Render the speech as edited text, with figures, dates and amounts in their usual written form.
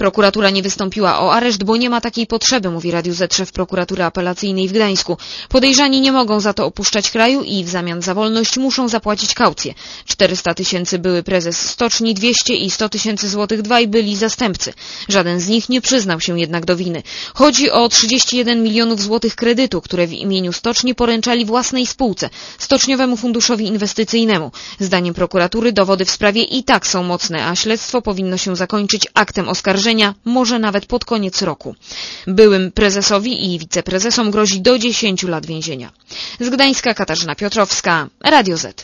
Prokuratura nie wystąpiła o areszt, bo nie ma takiej potrzeby, mówi Radiu Z szef prokuratury apelacyjnej w Gdańsku. Podejrzani nie mogą za to opuszczać kraju i w zamian za wolność muszą zapłacić kaucję. 400 000 były prezes stoczni, 200 i 100 000 złotych dwaj byli zastępcy. Żaden z nich nie przyznał się jednak do winy. Chodzi o 31 milionów złotych kredytu, które w imieniu stoczni poręczali własnej spółce, Stoczniowemu Funduszowi Inwestycyjnemu. Zdaniem prokuratury dowody w sprawie i tak są mocne, a śledztwo powinno się zakończyć aktem oskarżenia, może nawet pod koniec roku. Byłym prezesowi i wiceprezesom grozi do 10 lat więzienia. Z Gdańska Katarzyna Piotrowska, Radio Z.